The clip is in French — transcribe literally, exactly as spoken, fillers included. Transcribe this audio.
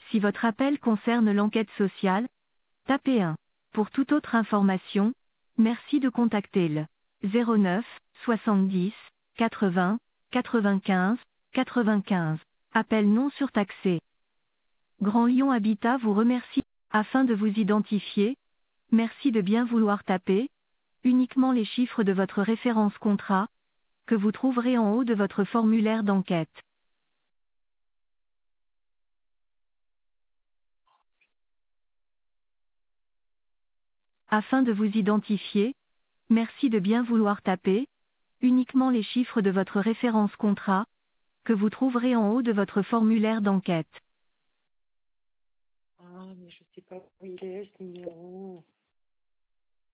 Si votre appel concerne l'enquête sociale, tapez un. Pour toute autre information, merci de contacter le zéro neuf soixante-dix quatre-vingts quatre-vingt-quinze quatre-vingt-quinze. Appel non surtaxé. Grand Lyon Habitat vous remercie. Afin de vous identifier, merci de bien vouloir taper uniquement les chiffres de votre référence contrat, que vous trouverez en haut de votre formulaire d'enquête. Afin de vous identifier, merci de bien vouloir taper uniquement les chiffres de votre référence contrat, que vous trouverez en haut de votre formulaire d'enquête. Ah, mais je sais pas où il est, ce numéro.